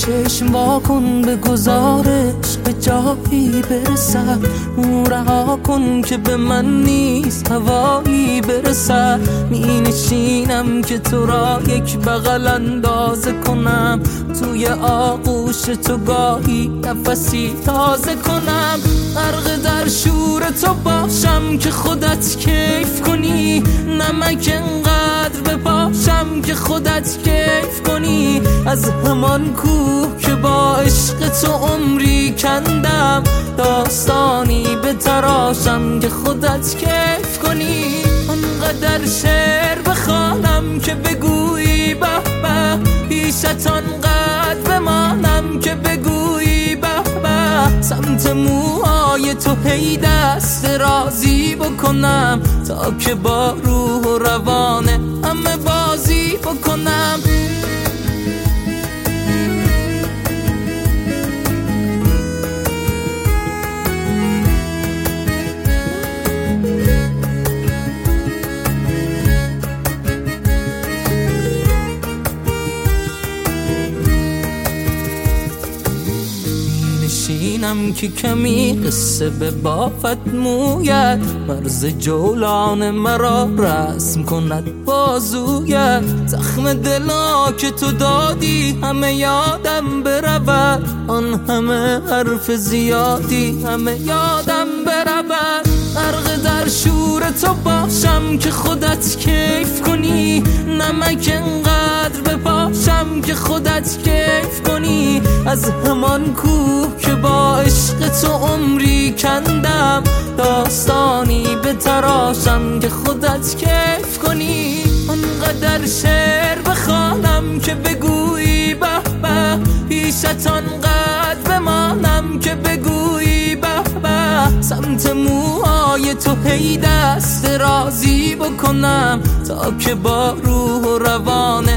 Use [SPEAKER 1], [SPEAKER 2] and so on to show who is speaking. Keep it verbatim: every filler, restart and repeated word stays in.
[SPEAKER 1] چشم واکن به گزارش به جایی برسد، رها کن که به من نیست هوایی برسد. می نشینم که تو را یک بغل اندازه کنم، توی آغوش تو گاهی نفسی تازه کنم. غرق در شور تو باشم که خودت کیف کنی، نمک انقدر بپاشم که خودت کیف کنی. از همان کوه که با عشق تو عمری کندم، داستانی به تراشم که خودت کیف کنی. آنقدر شعر بخوانم که بگویی به به، پیشت آنقدر بمانم که بگویی به به. سمت موهای تو هی دست رازی بکنم، تا که با روح و روان همه بازی بکنم. نشینم که کمی قصه به بافت مویت، مرز جولان مرا رسم کند بازویت. زخم دلا که تو دادی همه یادم برود، آن همه حرف زیادی همه یادم برود. غرق در شور تو باشم که خودت کیف کنی، نمک انقدر بپاشم که خودت کیف کنی. از همان کوه که با عشق تو عمری کندم، داستانی به تراشم که خودت کیف کنی. آنقدر شعر بخوانم که بگویی به به، پیشت آنقدر بمانم که بگویی به به. سمت موهای تو هی دست رازی بکنم، تا که با روح و روان